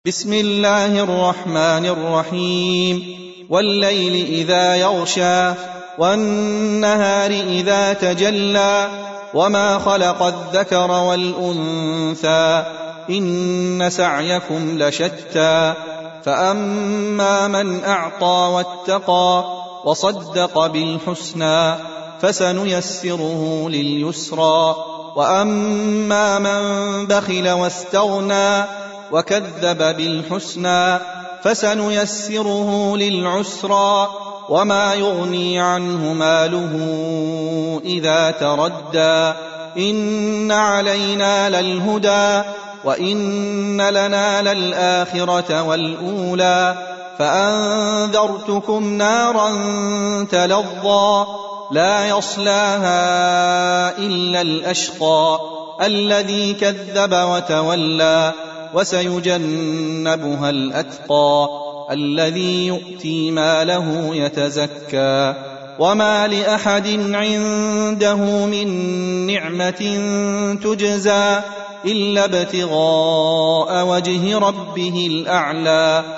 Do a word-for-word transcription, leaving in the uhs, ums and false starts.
بسم الله الرحمن الرحيم والليل إذا يغشى والنهار إذا تجلى وما خلق الذكر والأنثى إن سعيكم لشتى فأما من أعطى واتقى وصدق بالحسنى فسنيسره لليسرى وأما من بخل واستغنى وكذب بالحسنى فسنيسره للعسرى وما يغني عنه ماله إذا تردى إن علينا للهدى وإن لنا للآخرة والأولى فأنذرتكم نارا تلظى لا يصلاها إلا الأشقى الذي كذب وتولى وسيجنبها الأتقى الذي يؤتي ماله يتزكى وما لأحد عنده من نعمة تجزى إلا ابتغاء وجه ربه الأعلى